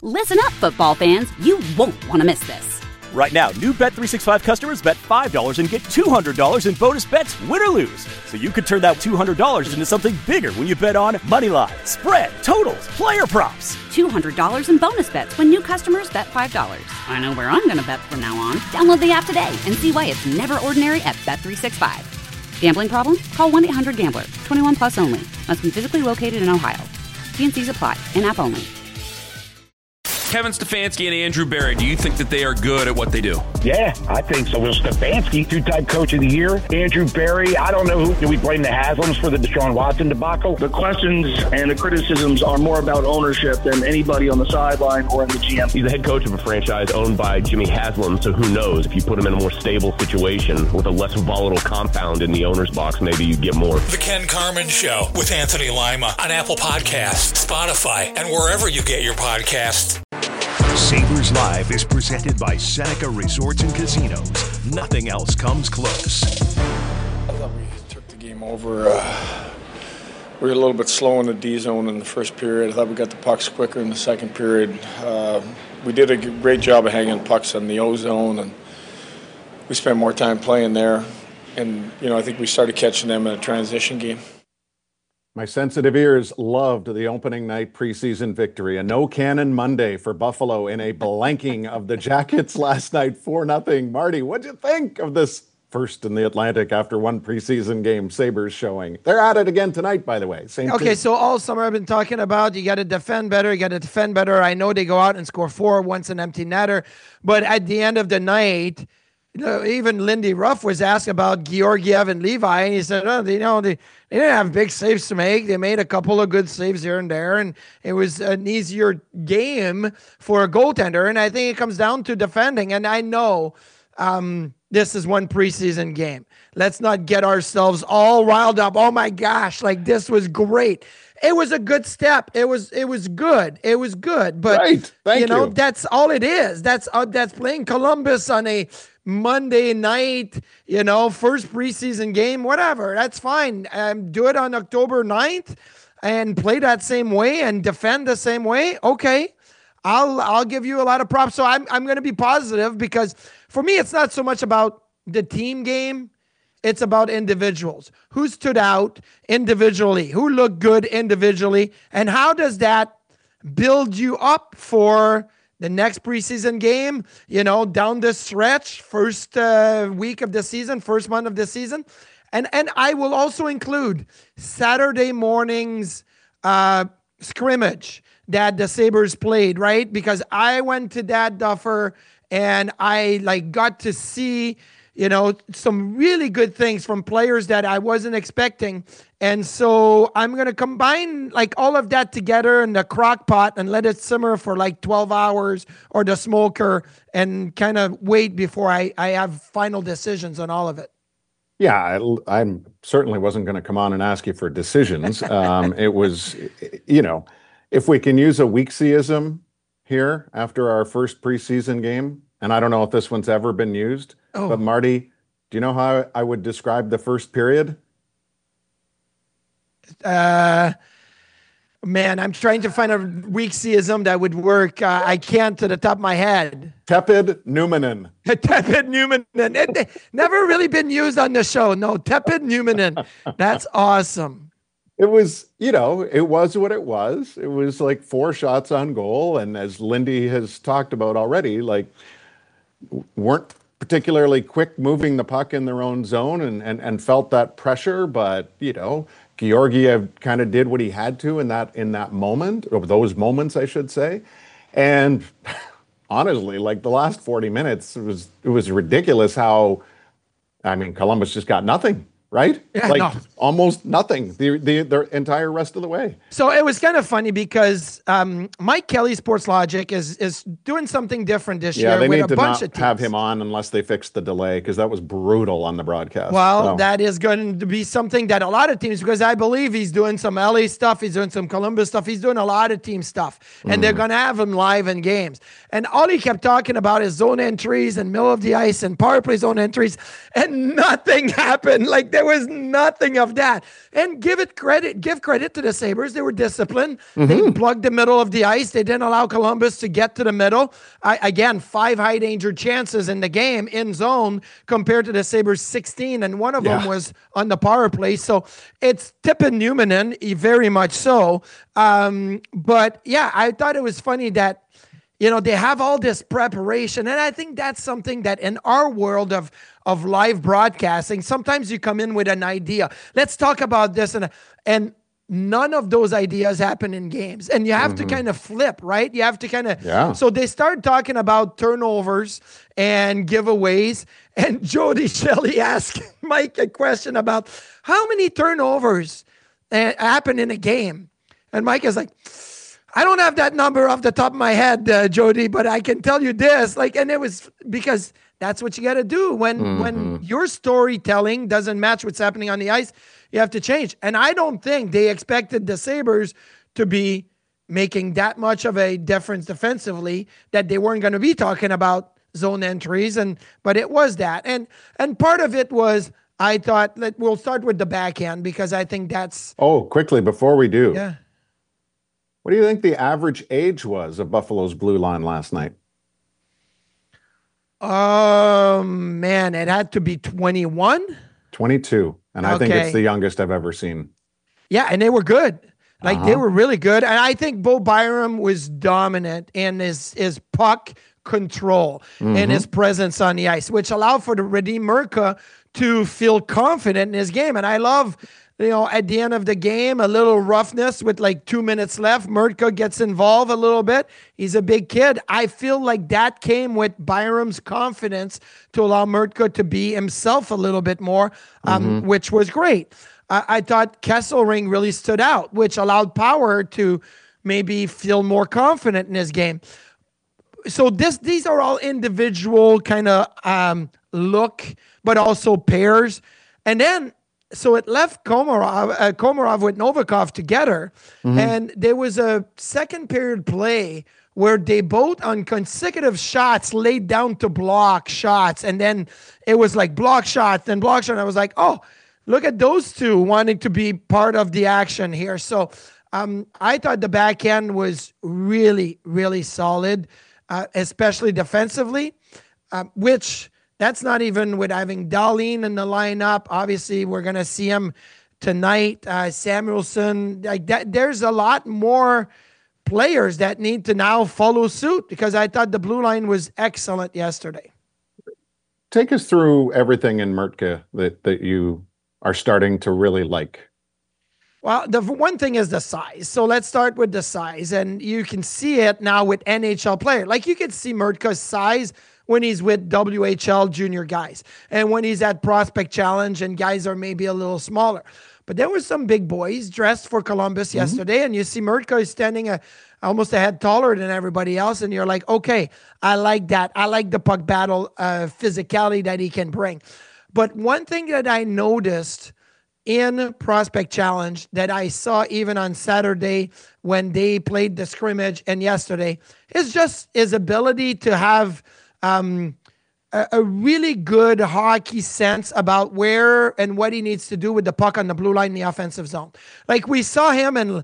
Listen up, football fans. You won't want to miss this. Right now, new Bet365 customers bet $5 and get $200 in bonus bets, win or lose. So you could turn that $200 into something bigger when you bet on moneyline, spread, totals, player props. $200 in bonus bets when new customers bet $5. I know where I'm going to bet from now on. Download the app today and see why it's never ordinary at Bet365. Gambling problem? Call 1-800-GAMBLER. 21 plus only. Must be physically located in Ohio. T&Cs apply. In-app only. Kevin Stefanski and Andrew Berry, do you think that they are good at what they do? Yeah, I think so. Well, Stefanski, two-time coach of the year. Andrew Berry, I don't know who. Do we blame the Haslams for the Deshaun Watson debacle? The questions and the criticisms are more about ownership than anybody on the sideline or in the GM. He's the head coach of a franchise owned by Jimmy Haslam, so who knows? If you put him in a more stable situation with a less volatile compound in the owner's box, maybe you get more. The Ken Carman Show with Anthony Lima on Apple Podcasts, Spotify, and wherever you get your podcasts. Sabres Live is presented by Seneca Resorts and Casinos. Nothing else comes close. I thought we took the game over. We were a little bit slow in the D zone in the first period. I thought we got the pucks quicker in the second period. We did a great job of hanging pucks on the O zone, and we spent more time playing there. And, I think we started catching them in a transition game. My sensitive ears loved the opening night preseason victory. A no cannon Monday for Buffalo in a blanking of the Jackets last night, 4-0. Marty, what'd you think of this first in the Atlantic after one preseason game Sabres showing? They're at it again tonight, by the way. So all summer I've been talking about you got to defend better. I know they go out and score 4 once an empty netter, but at the end of the night, even Lindy Ruff was asked about Georgiev and Levi, and he said, they didn't have big saves to make. They made a couple of good saves here and there, and it was an easier game for a goaltender. And I think it comes down to defending. And I know this is one preseason game. Let's not get ourselves all riled up. Oh my gosh, this was great. It was a good step. It was good. It was good. But right. Thank you. That's all it is. That's playing Columbus on a Monday night, first preseason game, whatever. That's fine. Do it on October 9th and play that same way and defend the same way. Okay. I'll give you a lot of props. So I'm going to be positive because for me, it's not so much about the team game. It's about individuals. Who stood out individually? Who looked good individually? And how does that build you up for the next preseason game, down the stretch, first week of the season, first month of the season? And I will also include Saturday morning's scrimmage that the Sabres played, right? Because I went to that Duffer and I got to see some really good things from players that I wasn't expecting. And so I'm going to combine all of that together in the crock pot and let it simmer for 12 hours or the smoker and kind of wait before I have final decisions on all of it. Yeah, I certainly wasn't going to come on and ask you for decisions. It was, if we can use a Weeksy-ism here after our first preseason game, and I don't know if this one's ever been used, but Marty, do you know how I would describe the first period? Man, I'm trying to find a Weeksy-ism that would work. I can't to the top of my head. Tepid Numanen. Tepid Numanen. It never really been used on the show. No, Tepid Numanen. That's awesome. It was, it was what it was. It was 4 shots on goal. And as Lindy has talked about already, weren't particularly quick moving the puck in their own zone and felt that pressure. But, Georgiev kind of did what he had to in that moment, or those moments, I should say. And honestly, the last 40 minutes, it was ridiculous how, Columbus just got nothing. Right? Yeah, almost nothing the entire rest of the way. So it was kind of funny because Mike Kelly, Sports Logic, is doing something different this year they with need a to bunch not of teams. have him on unless they fix the delay, because that was brutal on the broadcast. Well, that is going to be something that a lot of teams, because I believe he's doing some LA stuff, he's doing some Columbus stuff, he's doing a lot of team stuff, and they're going to have him live in games. And all he kept talking about is zone entries and middle of the ice and power play zone entries, and nothing happened. There There was nothing of that. And give credit to the Sabres. They were disciplined. They plugged the middle of the ice. They didn't allow Columbus to get to the middle. Again, 5 high danger chances in the game in zone compared to the Sabres 16, and one of them was on the power play. So it's Tippin Numminen, very much so. But yeah, I thought it was funny that they have all this preparation. And I think that's something that in our world of live broadcasting, sometimes you come in with an idea. Let's talk about this. And none of those ideas happen in games. And you have to kind of flip, right? You have to kind of. So they start talking about turnovers and giveaways. And Jody Shelley asked Mike a question about how many turnovers happen in a game. And Mike is like, I don't have that number off the top of my head, Jody, but I can tell you this. And it was because that's what you got to do when your storytelling doesn't match what's happening on the ice. You have to change. And I don't think they expected the Sabres to be making that much of a difference defensively, that they weren't going to be talking about zone entries. But it was that. And part of it was, I thought that we'll start with the backhand, because I think that's. Oh, quickly before we do. Yeah. What do you think the average age was of Buffalo's blue line last night? Man, it had to be 21. 22. And I think it's the youngest I've ever seen. Yeah, and they were good. They were really good. And I think Bo Byram was dominant in his puck control and his presence on the ice, which allowed for the Radim Murka to feel confident in his game. And I love, at the end of the game, a little roughness with 2 minutes left. Murka gets involved a little bit. He's a big kid. I feel like that came with Byram's confidence to allow Murka to be himself a little bit more, which was great. I thought Kesselring really stood out, which allowed Power to maybe feel more confident in his game. So these are all individual kind of look, but also pairs. And then, so it left Komarov with Novikov together, and there was a second period play where they both on consecutive shots laid down to block shots, and then it was like block shots, then block shot. I was like, oh, look at those two wanting to be part of the action here. So I thought the backhand was really, really solid, especially defensively, which... That's not even with having Dahlin in the lineup. Obviously, we're going to see him tonight. Samuelson, there's a lot more players that need to now follow suit, because I thought the blue line was excellent yesterday. Take us through everything in Murtka that you are starting to really like. Well, the one thing is the size. So let's start with the size. And you can see it now with NHL players. You can see Murtka's size when he's with WHL junior guys and when he's at Prospect Challenge and guys are maybe a little smaller. But there were some big boys dressed for Columbus yesterday, and you see Murtka is standing almost a head taller than everybody else, and you're like, okay, I like that. I like the puck battle physicality that he can bring. But one thing that I noticed in Prospect Challenge that I saw even on Saturday when they played the scrimmage and yesterday is just his ability to have a really good hockey sense about where and what he needs to do with the puck on the blue line in the offensive zone. We saw him and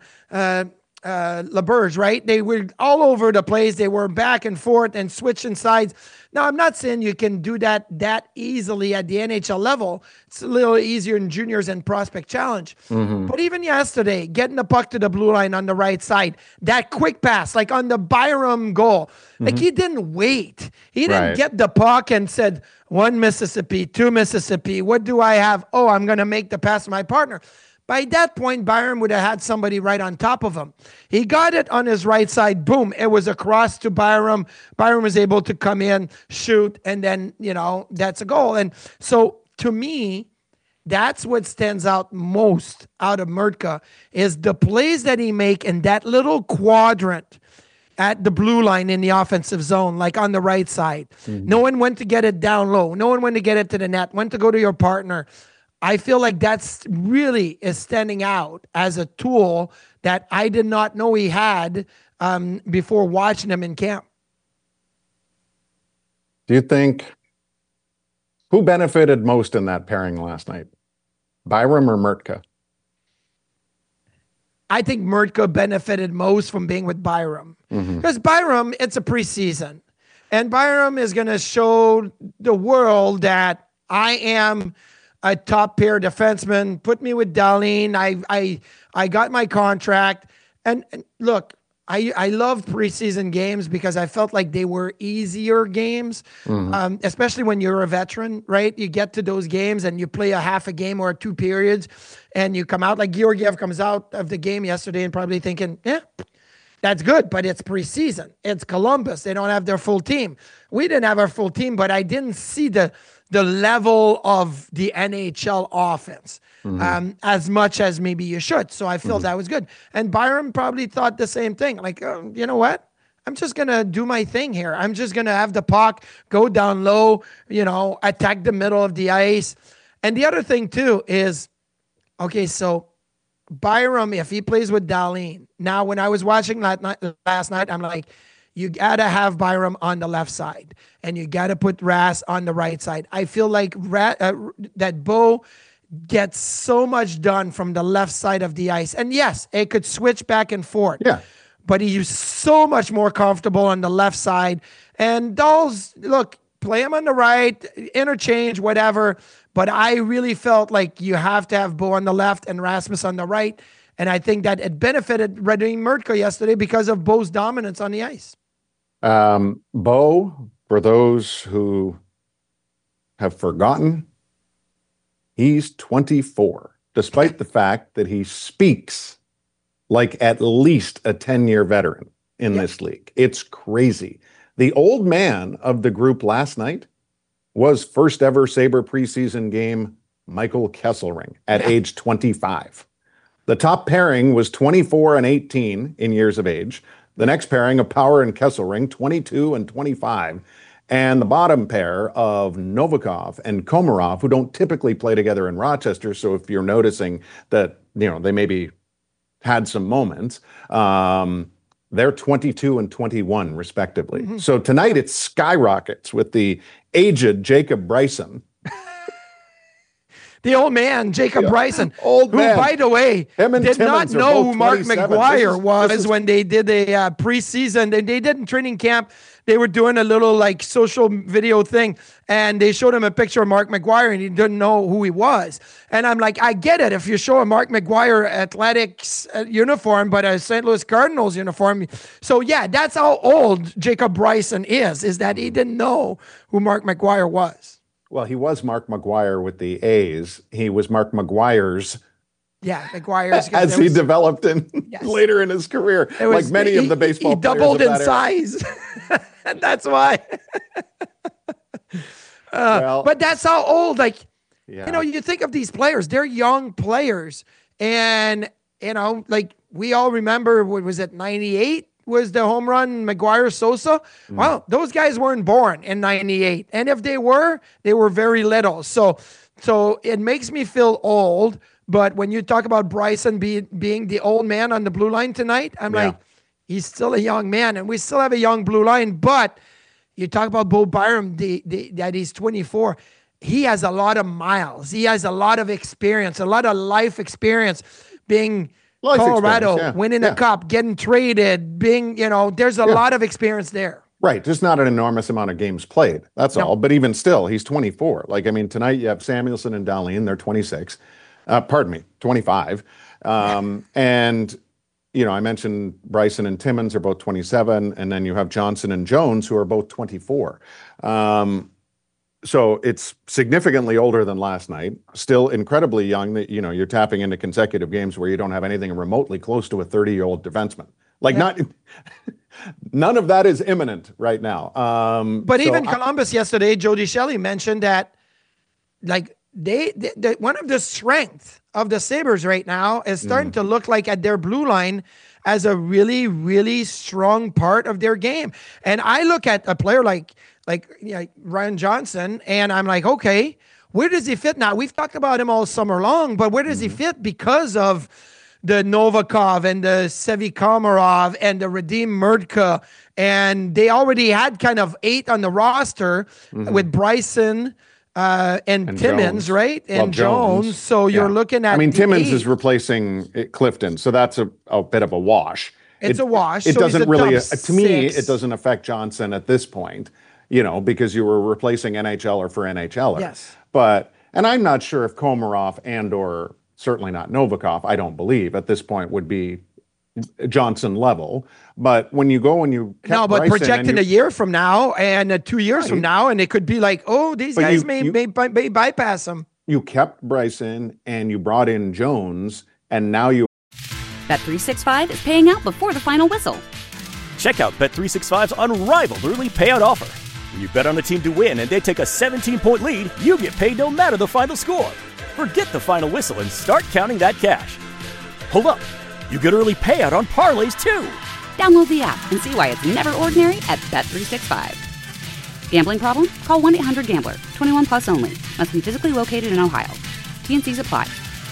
LaBerge, right? They were all over the place. They were back and forth and switching sides. Now, I'm not saying you can do that easily at the NHL level. It's a little easier in juniors and Prospect Challenge. But even yesterday, getting the puck to the blue line on the right side, that quick pass, on the Byram goal, he didn't wait. He didn't get the puck and said, 1 Mississippi, 2 Mississippi, what do I have? Oh, I'm going to make the pass to my partner. By that point, Byram would have had somebody right on top of him. He got it on his right side. Boom. It was across to Byram. Byram was able to come in, shoot, and then, that's a goal. And so to me, that's what stands out most out of Murtka is the plays that he make in that little quadrant at the blue line in the offensive zone, on the right side. Knowing when to get it down low. Knowing when to get it to the net. When to go to your partner. I feel like that's really is standing out as a tool that I did not know he had before watching him in camp. Do you think who benefited most in that pairing last night? Byram or Murtka? I think Murtka benefited most from being with Byram. Because Byram, it's a preseason. And Byram is going to show the world that I am a top pair defenseman. Put me with Dahlin. I got my contract. And look, I love preseason games because I felt like they were easier games, especially when you're a veteran, right? You get to those games and you play a half a game or 2 periods and you come out like Georgiev comes out of the game yesterday and probably thinking, yeah, that's good, but it's preseason. It's Columbus. They don't have their full team. We didn't have our full team, but I didn't see the level of the NHL offense as much as maybe you should. So I felt that was good. And Byram probably thought the same thing. Like, you know what? I'm just going to do my thing here. I'm just going to have the puck, go down low, attack the middle of the ice. And the other thing too is, okay, so Byram, if he plays with Dahlin, now when I was watching last night, I'm like, you got to have Byram on the left side and you got to put Rass on the right side. I feel like that Bo gets so much done from the left side of the ice. And yes, it could switch back and forth. Yeah. But he's so much more comfortable on the left side. And Dolls, look, play him on the right, interchange, whatever. But I really felt like you have to have Bo on the left and Rasmus on the right. And I think that it benefited Radim Murtka yesterday because of Bo's dominance on the ice. Bo, for those who have forgotten, he's 24, despite the fact that he speaks like at least a 10-year veteran in this league. It's crazy. The old man of the group last night was first ever Sabre preseason game Michael Kesselring at age 25. The top pairing was 24 and 18 in years of age. The next pairing of Power and Kesselring, 22 and 25. And the bottom pair of Novikov and Komarov, who don't typically play together in Rochester. So if you're noticing that, they maybe had some moments, they're 22 and 21 respectively. So tonight it skyrockets with the aged Jacob Bryson. The old man, Jacob Bryson, who, by the way, did not know who Mark 27. McGuire was when they did a preseason. They did in training camp. They were doing a little social video thing, and they showed him a picture of Mark McGuire, and he didn't know who he was. And I'm like, I get it. If you show a Mark McGuire Athletics uniform, but a St. Louis Cardinals uniform. So, yeah, that's how old Jacob Bryson is that he didn't know who Mark McGuire was. Well, he was Mark McGuire with the A's. He was Mark McGuire's. Yeah, McGuire's. As he developed later in his career, like many of the baseball players. He doubled in size. And that's why. But that's how old, you think of these players, they're young players. And, we all remember, what was it, 98? Was the home run McGuire Sosa? Well, those guys weren't born in 98. And if they were very little. So it makes me feel old. But when you talk about Bryson being the old man on the blue line tonight, I'm like, he's still a young man. And we still have a young blue line. But you talk about Bo Byram, that he's 24. He has a lot of miles. He has a lot of experience, a lot of life experience being Colorado, winning a cup, getting traded, being, there's a lot of experience there. Right. Just not an enormous amount of games played. That's all. But even still, he's 24. Tonight you have Samuelson and Dahlin. They're 26. 25. And, I mentioned Bryson and Timmins are both 27. And then you have Johnson and Jones, who are both 24. So it's significantly older than last night, still incredibly young that, you're tapping into consecutive games where you don't have anything remotely close to a 30-year-old defenseman. None of that is imminent right now. But even Columbus yesterday, Jody Shelley mentioned that, they one of the strengths of the Sabres right now is starting to look like at their blue line as a really, really strong part of their game. And I look at a player like Ryan Johnson, and I'm like, okay, where does he fit now? We've talked about him all summer long, but where does he fit because of the Novikov and the Sevi Komarov and the Radim Murtka, and they already had kind of 8 on the roster with Bryson, and Timmins, Jones. right? And Jones. So you're looking at. I mean, Timmins is replacing Clifton, so that's a bit of a wash. It's a wash. It so doesn't really, to me, 6. it doesn't affect Johnson at this point, because you were replacing NHLer for NHLer. Yes. And I'm not sure if Komarov or certainly not Novikov, I don't believe at this point would be Johnson level. But when you go and you no, but Bryson projecting a year from now and 2 years from now, and it could be like, oh, these guys may bypass them. You kept Bryson and you brought in Jones, and now you. Bet365 is paying out before the final whistle. Check out Bet365's unrivaled early payout offer. When you bet on a team to win and they take a 17-point lead, you get paid no matter the final score. Forget the final whistle and start counting that cash. Hold up. You get early payout on parlays, too. Download the app and see why it's never ordinary at Bet365. Gambling problem? Call 1-800-GAMBLER. 21 plus only. Must be physically located in Ohio. T&Cs apply.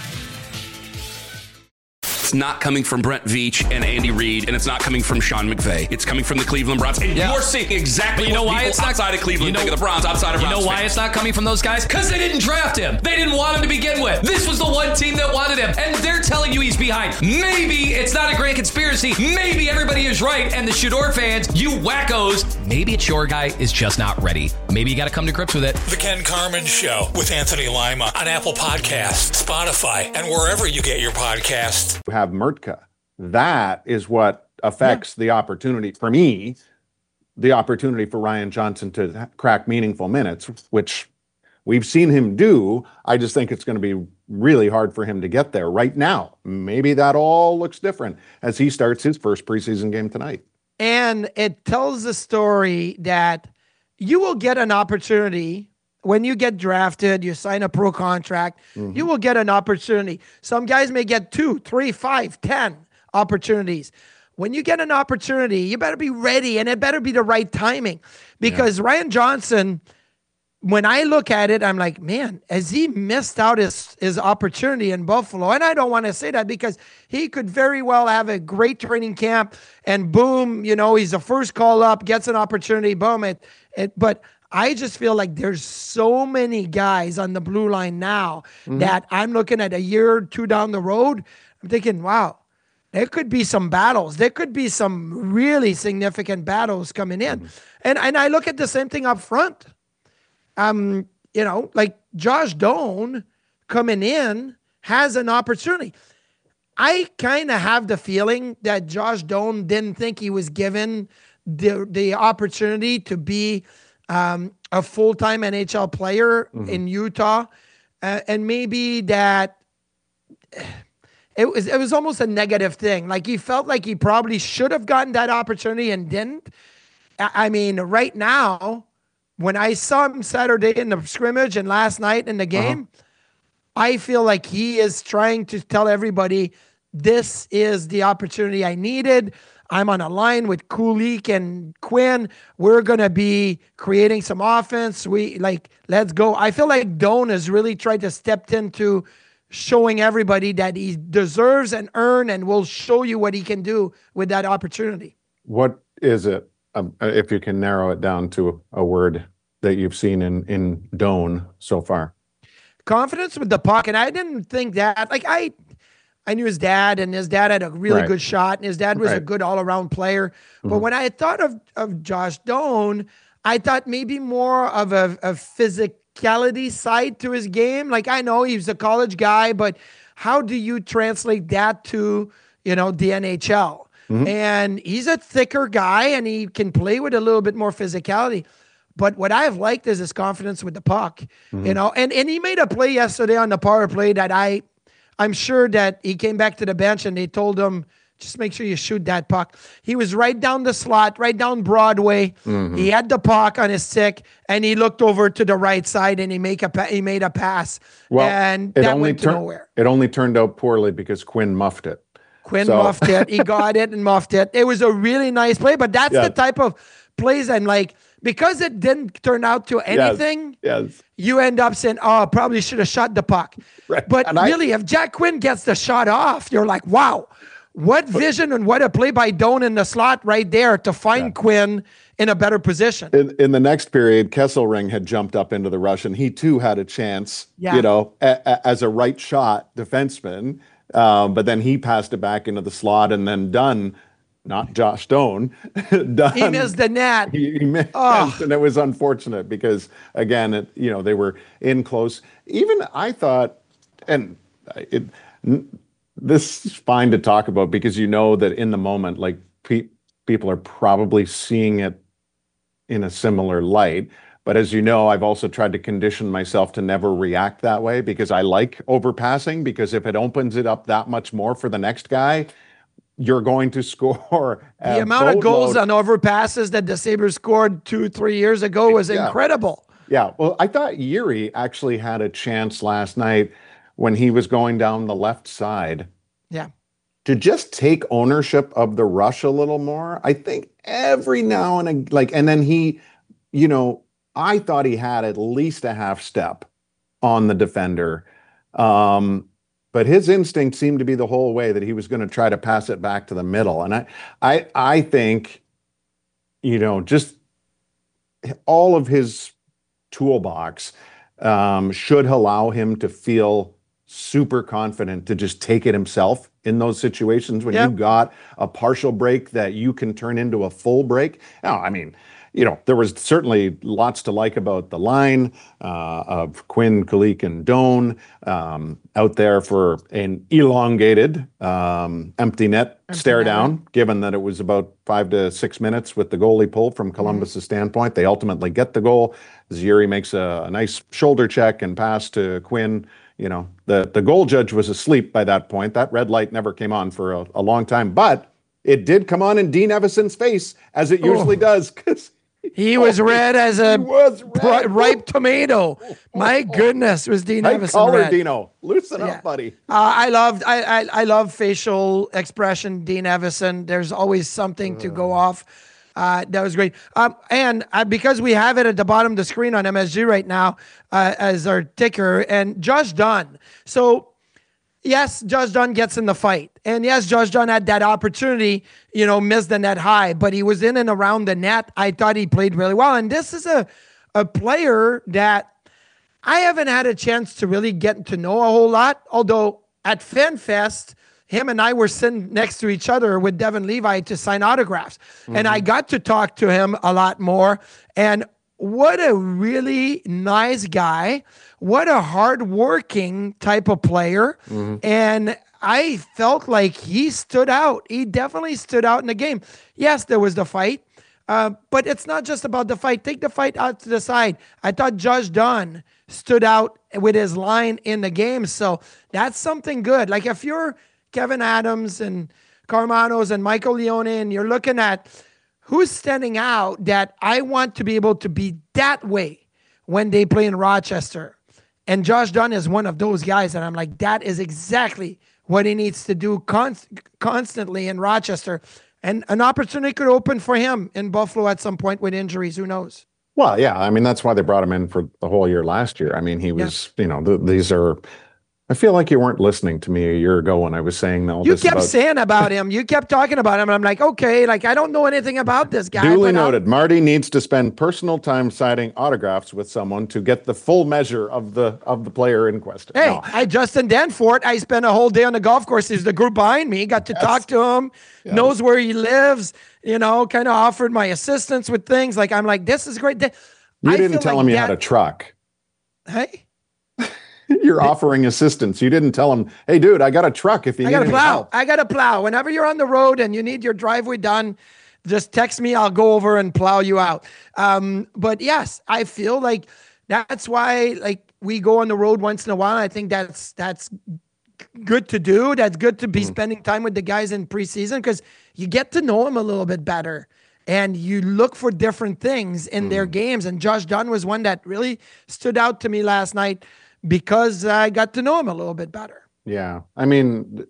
It's not coming from Brent Veach and Andy Reid, and it's not coming from Sean McVay. It's coming from the Cleveland Browns. And you're seeing exactly why it's not outside of Cleveland think of the Browns, outside of Browns. You know why it's not coming from those guys? Because they didn't draft him. They didn't want him to begin with. This was the one team that wanted him, and they're telling you he's behind. Maybe it's not a grand conspiracy. Maybe everybody is right, and the Shador fans, you wackos, maybe it's your guy is just not ready. Maybe you got to come to grips with it. The Ken Carman Show with Anthony Lima on Apple Podcasts, Spotify, and wherever you get your podcasts. Have Murtka. That is what affects the opportunity for me, the opportunity for Ryan Johnson to crack meaningful minutes, which we've seen him do. I just think it's going to be really hard for him to get there right now. Maybe that all looks different as he starts his first preseason game tonight. And it tells the story that you will get an opportunity when you get drafted, you sign a pro contract, you will get an opportunity. Some guys may get 2, 3, 5, 10 opportunities. When you get an opportunity, you better be ready, and it better be the right timing. Because Ryan Johnson, when I look at it, I'm like, man, has he missed out his opportunity in Buffalo? And I don't want to say that because he could very well have a great training camp and boom, he's the first call up, gets an opportunity, boom. But I just feel like there's so many guys on the blue line now that I'm looking at a year or two down the road. I'm thinking, wow, there could be some battles. There could be some really significant battles coming in. And I look at the same thing up front. Like Josh Doan coming in has an opportunity. I kind of have the feeling that Josh Doan didn't think he was given the opportunity to be a full-time NHL player in Utah. And maybe that it was almost a negative thing. Like he felt like he probably should have gotten that opportunity and didn't. I mean, right now, when I saw him Saturday in the scrimmage and last night in the game, I feel like he is trying to tell everybody, this is the opportunity I needed. I'm on a line with Kulich and Quinn. We're going to be creating some offense. Let's go. I feel like Doan has really tried to step into showing everybody that he deserves and earn and will show you what he can do with that opportunity. What is it, if you can narrow it down to a word that you've seen in Doan so far? Confidence with the puck. And I didn't think that, I knew his dad, and his dad had a really good shot, and his dad was a good all-around player. But when I thought of Josh Doan, I thought maybe more of a physicality side to his game. Like, I know he's a college guy, but how do you translate that to, the NHL? And he's a thicker guy, and he can play with a little bit more physicality. But what I've liked is his confidence with the puck, and he made a play yesterday on the power play that I'm sure that he came back to the bench and they told him, just make sure you shoot that puck. He was right down the slot, right down Broadway. He had the puck on his stick, and he looked over to the right side, and he made a pass. Well, and that went to nowhere. It only turned out poorly because Quinn muffed it. Muffed it. He got it and muffed it. It was a really nice play, but that's the type of plays I'm like, because it didn't turn out to anything, you end up saying, oh, probably should have shot the puck. Right. But really, if Jack Quinn gets the shot off, you're like, wow, What vision and what a play by Doan in the slot right there to find Quinn in a better position. In the next period, Kesselring had jumped up into the rush, and he too had a chance, as a right shot defenseman. But then he passed it back into the slot, and then Dunn, not Josh Doan, Dunn, he missed the net. He missed, and it was unfortunate because, again, they were in close. Even I thought, and this is fine to talk about because that in the moment, like people are probably seeing it in a similar light. But as you know, I've also tried to condition myself to never react that way because I like overpassing, because if it opens it up that much more for the next guy, you're going to score. The amount of goals on overpasses that the Sabres scored 2-3 years ago was incredible. Yeah, well, I thought Yuri actually had a chance last night when he was going down the left side. Yeah. To just take ownership of the rush a little more. I think every now and again, and then he, I thought he had at least a half step on the defender. But his instinct seemed to be the whole way that he was going to try to pass it back to the middle. And I think, just all of his toolbox should allow him to feel super confident to just take it himself in those situations when you've got a partial break that you can turn into a full break. Now, I mean, there was certainly lots to like about the line of Quinn, Kulich, and Doan out there for an elongated empty net stare down, given that it was about 5 to 6 minutes with the goalie pull from Columbus's standpoint. They ultimately get the goal. Yuri makes a nice shoulder check and pass to Quinn. The goal judge was asleep by that point. That red light never came on for a long time, but it did come on in Dean Evason's face, as it usually does, because he was red as a ripe tomato. My goodness, was Dean Evason red. Dino, loosen up, buddy. I love facial expression, Dean Evason. There's always something to go off. That was great. And because we have it at the bottom of the screen on MSG right now as our ticker, and Josh Dunn. So, yes, Josh Dunn gets in the fight. And yes, Josh Dunn had that opportunity, missed the net high, but he was in and around the net. I thought he played really well. And this is a player that I haven't had a chance to really get to know a whole lot, although at FanFest, him and I were sitting next to each other with Devin Levi to sign autographs. Mm-hmm. And I got to talk to him a lot more. And what a really nice guy. What a hardworking type of player. Mm-hmm. And I felt like he stood out. He definitely stood out in the game. Yes, there was the fight. But it's not just about the fight. Take the fight out to the side. I thought Josh Dunn stood out with his line in the game. So that's something good. Like if you're Kevin Adams and Carmanos and Michael Leone, and you're looking at who's standing out that I want to be able to be that way when they play in Rochester. And Josh Dunn is one of those guys that I'm like, that is exactly what he needs to do constantly in Rochester. And an opportunity could open for him in Buffalo at some point with injuries. Who knows? Well, yeah. I mean, that's why they brought him in for the whole year last year. I mean, he was, these are... I feel like you weren't listening to me a year ago when I was saying all this. You kept saying about him. You kept talking about him. And I'm like, okay, I don't know anything about this guy. Duly noted. Marty needs to spend personal time signing autographs with someone to get the full measure of the player in question. Hey, Justin Danforth, I spent a whole day on the golf course. He's the group behind me. Got to talk to him, knows where he lives, kind of offered my assistance with things. Like, I'm like, this is great. You didn't tell him you had a truck. Hey? You're offering assistance. You didn't tell him, hey, dude, I got a truck if you need any help. I got a plow. Whenever you're on the road and you need your driveway done, just text me. I'll go over and plow you out. But yes, I feel like that's why we go on the road once in a while. I think that's good to do. That's good to be spending time with the guys in preseason because you get to know them a little bit better. And you look for different things in their games. And Josh Dunn was one that really stood out to me last night, because I got to know him a little bit better. Yeah. I mean,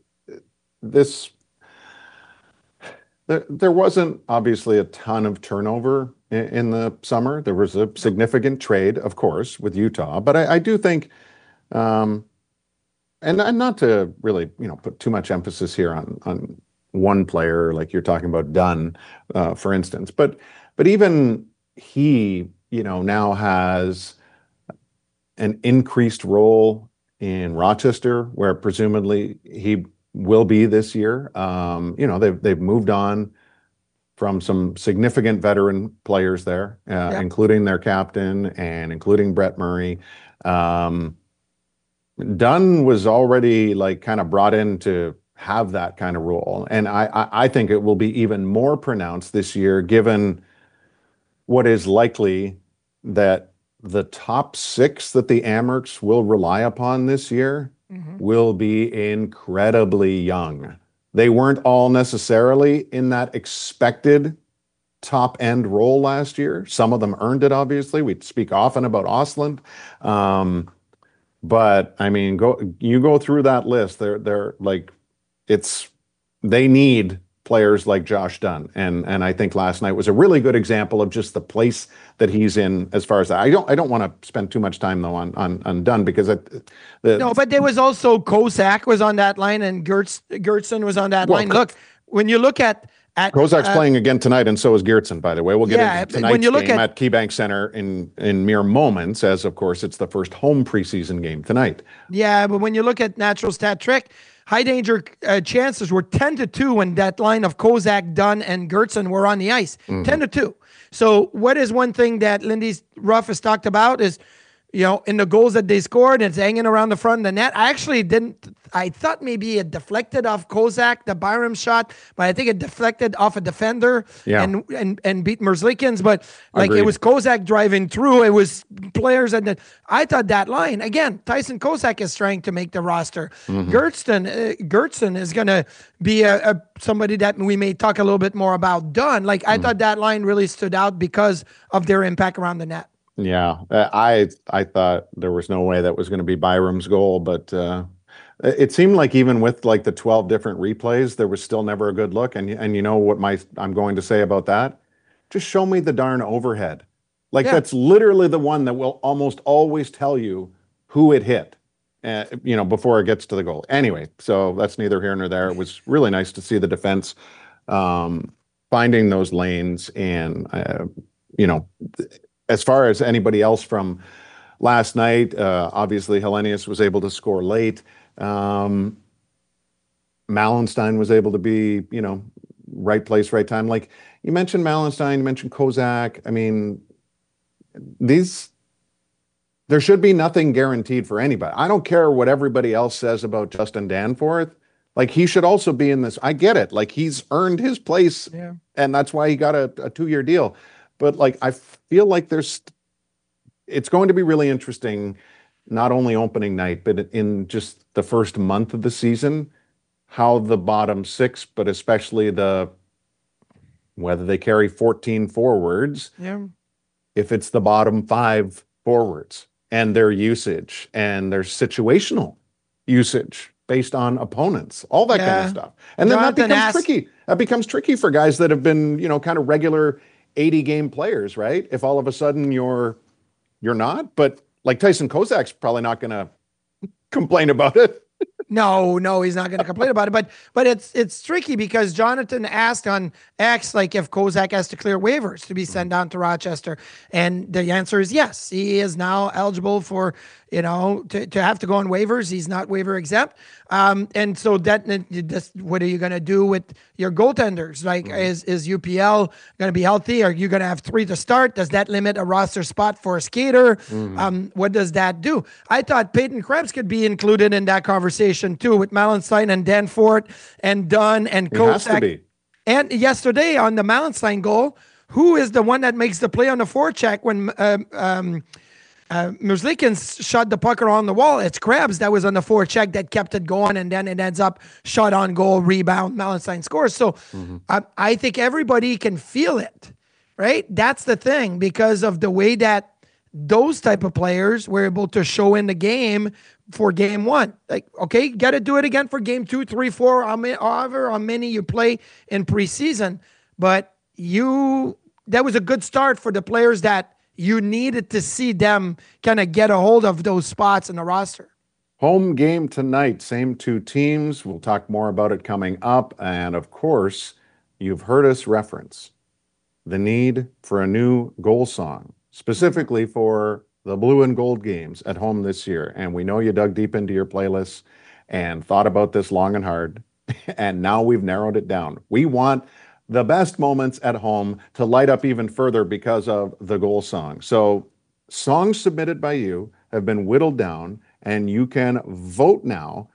there wasn't obviously a ton of turnover in the summer. There was a significant trade, of course, with Utah. But I do think, and not to really, put too much emphasis here on one player, like you're talking about Dunn, for instance. But even he, now has an increased role in Rochester, where presumably he will be this year. They've moved on from some significant veteran players there, including their captain and including Brett Murray. Dunn was already kind of brought in to have that kind of role. And I think it will be even more pronounced this year, given what is likely that the top 6 that the Amerks will rely upon this year will be incredibly young. They weren't all necessarily in that expected top end role last year. Some of them earned it, obviously. We speak often about Ostlund. But I mean, go through that list. They're they need players like Josh Dunn. And I think last night was a really good example of just the place that he's in as far as that. I don't want to spend too much time though on Dunn, because no, but there was also Kozak was on that line, and Gertson was on that line. Look, when you look at Kozak's playing again tonight, and so is Gertson, by the way. We'll get into tonight's game at KeyBank Center in mere moments, as of course it's the first home preseason game tonight. Yeah, but when you look at natural stat trick, high danger chances were 10-2 when that line of Kozak, Dunn, and Gertson were on the ice. 10-2. So what is one thing that Lindy Ruff has talked about is, in the goals that they scored, it's hanging around the front of the net. I thought maybe it deflected off Kozak, the Byram shot, but I think it deflected off a defender and beat Merzlikins. But It was Kozak driving through. It was players. I thought that line, again, Tyson Kozak is trying to make the roster. Gertson is going to be somebody that we may talk a little bit more about. Dunn. I thought that line really stood out because of their impact around the net. Yeah, I thought there was no way that was going to be Byram's goal, but it seemed like even with the 12 different replays, there was still never a good look. And you know what I'm going to say about that? Just show me the darn overhead. That's literally the one that will almost always tell you who it hit, before it gets to the goal. Anyway, so that's neither here nor there. It was really nice to see the defense finding those lanes, and as far as anybody else from last night, obviously Hellenius was able to score late. Malenstein was able to be, right place, right time. Like you mentioned Malenstein, you mentioned Kozak. I mean, there should be nothing guaranteed for anybody. I don't care what everybody else says about Justin Danforth. He should also be in this. I get it. He's earned his place, and that's why he got a 2-year deal. But I feel like it's going to be really interesting, not only opening night, but in just the first month of the season, how the bottom 6, but especially whether they carry 14 forwards, if it's the bottom 5 forwards and their usage and their situational usage based on opponents, all that kind of stuff. And then that becomes tricky. That becomes tricky for guys that have been, kind of regular 80-game players, right? If all of a sudden you're not, but Tyson Kozak's probably not going to complain about it. No, he's not going to complain about it. But it's tricky because Jonathan asked on X if Kozak has to clear waivers to be sent down to Rochester, and the answer is yes. He is now eligible for to have to go on waivers. He's not waiver exempt, and so what are you going to do with your goaltenders? Is UPL going to be healthy? Are you going to have 3 to start? Does that limit a roster spot for a skater? What does that do? I thought Peyton Krebs could be included in that conversation too, with Malenstein and Danforth and Dunn and Kozak. Has to be. And yesterday on the Malenstein goal, who is the one that makes the play on the forecheck when Merzlikins shot the puck around the wall? It's Krebs that was on the forecheck that kept it going, and then it ends up shot on goal, rebound, Malenstein scores. So I think everybody can feel it, right? That's the thing, because of the way that those type of players were able to show in the game for game 1. Okay, got to do it again for game 2, 3, 4, however how many you play in preseason. But that was a good start for the players that you needed to see them kind of get a hold of those spots in the roster. Home game tonight, same two teams. We'll talk more about it coming up. And of course, you've heard us reference the need for a new goal song, specifically for the blue and gold games at home this year. And we know you dug deep into your playlists and thought about this long and hard. And now we've narrowed it down. We want the best moments at home to light up even further because of the goal song. So songs submitted by you have been whittled down, and you can vote now,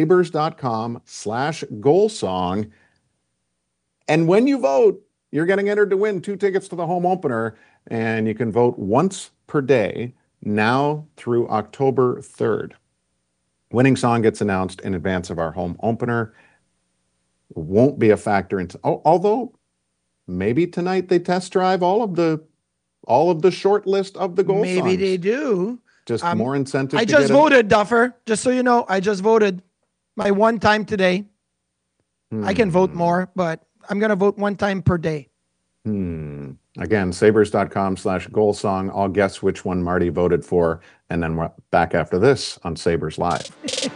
sabres.com/goalsong. And when you vote, you're getting entered to win 2 tickets to the home opener, and you can vote once per day now through October 3rd. Winning song gets announced in advance of our home opener. Won't be a factor into, although maybe tonight they test drive all of the short list of the goal songs. Maybe they do. Just more incentive. I just voted, Duffer. Just so you know, I just voted my one time today. I can vote more, but I'm going to vote one time per day. Again, sabres.com/goalsong. I'll guess which one Marty voted for, and then we're back after this on Sabres Live.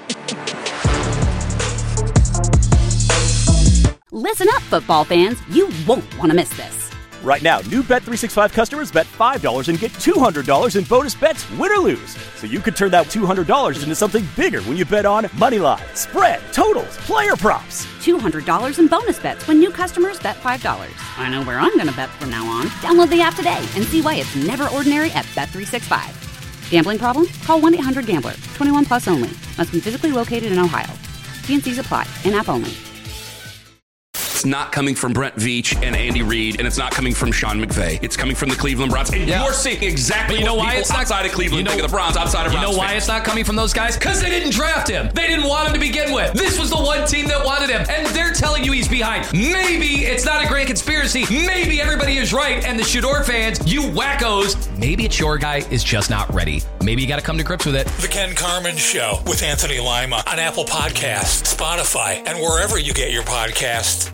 Listen up, football fans. You won't want to miss this. Right now, new Bet365 customers bet $5 and get $200 in bonus bets, win or lose. So you could turn that $200 into something bigger when you bet on money line, spread, totals, player props. $200 in bonus bets when new customers bet $5. I know where I'm going to bet from now on. Download the app today and see why it's never ordinary at Bet365. Gambling problem? Call 1-800-GAMBLER. 21 plus only. Must be physically located in Ohio. T&Cs apply. In-app only. It's not coming from Brent Veach and Andy Reid, and it's not coming from Sean McVay. It's coming from the Cleveland Browns. And you're seeing exactly what people outside of Cleveland think of the Browns, outside of Browns. You know why it's not coming from those guys? Because they didn't draft him. They didn't want him to begin with. This was the one team that wanted him, and they're telling you he's behind. Maybe it's not a grand conspiracy. Maybe everybody is right, and the Shador fans, you wackos, maybe it's your guy is just not ready. Maybe you got to come to grips with it. The Ken Carman Show with Anthony Lima on Apple Podcasts, Spotify, and wherever you get your podcasts.